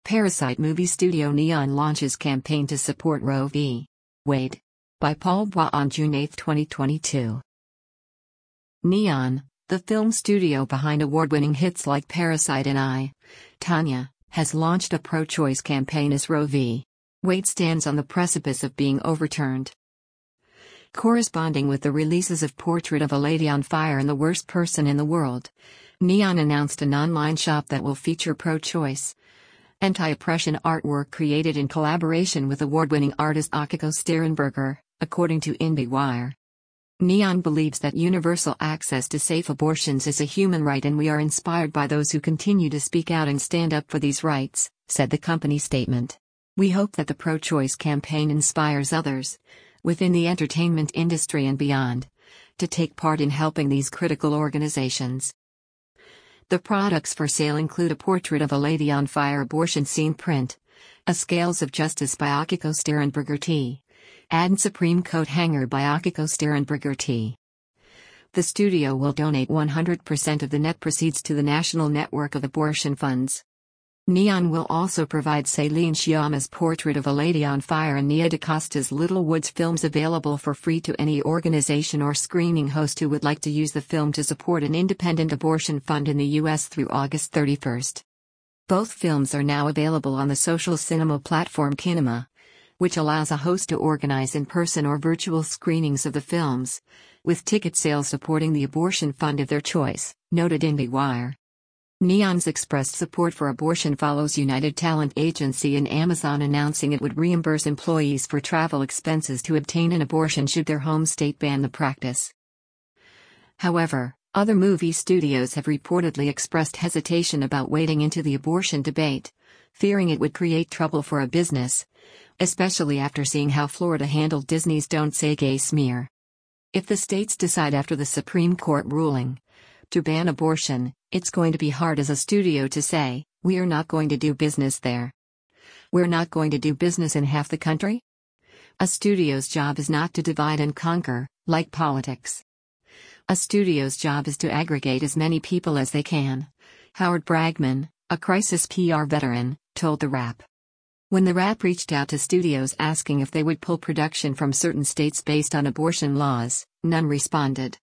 Parasite movie studio Neon launches campaign to support Roe v. Wade. By Paul Bois on June 8, 2022. Neon, the film studio behind award-winning hits like Parasite and I, Tonya, has launched a pro-choice campaign as Roe v. Wade stands on the precipice of being overturned. Corresponding with the releases of Portrait of a Lady on Fire and The Worst Person in the World, Neon announced an online shop that will feature pro-choice, anti-oppression artwork created in collaboration with award-winning artist Akiko Sterenberger, according to IndieWire. Neon believes that universal access to safe abortions is a human right, and we are inspired by those who continue to speak out and stand up for these rights, said the company statement. We hope that the pro-choice campaign inspires others, within the entertainment industry and beyond, to take part in helping these critical organizations. The products for sale include a Portrait of a Lady on Fire abortion scene print, a Scales of Justice by Akiko Sterenberger tee, and Supreme coat hanger by Akiko Sterenberger tee. The studio will donate 100% of the net proceeds to the National Network of Abortion Funds. Neon will also provide Céline Sciamma's Portrait of a Lady on Fire and Nia DaCosta's Little Woods films available for free to any organization or screening host who would like to use the film to support an independent abortion fund in the U.S. through August 31. Both films are now available on the social cinema platform Kinema, which allows a host to organize in-person or virtual screenings of the films, with ticket sales supporting the abortion fund of their choice, noted IndieWire. Neon's expressed support for abortion follows United Talent Agency and Amazon announcing it would reimburse employees for travel expenses to obtain an abortion should their home state ban the practice. However, other movie studios have reportedly expressed hesitation about wading into the abortion debate, fearing it would create trouble for a business, especially after seeing how Florida handled Disney's Don't Say Gay smear. If the states decide after the Supreme Court ruling to ban abortion, it's going to be hard as a studio to say, we are not going to do business there. We're not going to do business in half the country? A studio's job is not to divide and conquer, like politics. A studio's job is to aggregate as many people as they can, Howard Bragman, a crisis PR veteran, told The Wrap. When The Wrap reached out to studios asking if they would pull production from certain states based on abortion laws, none responded.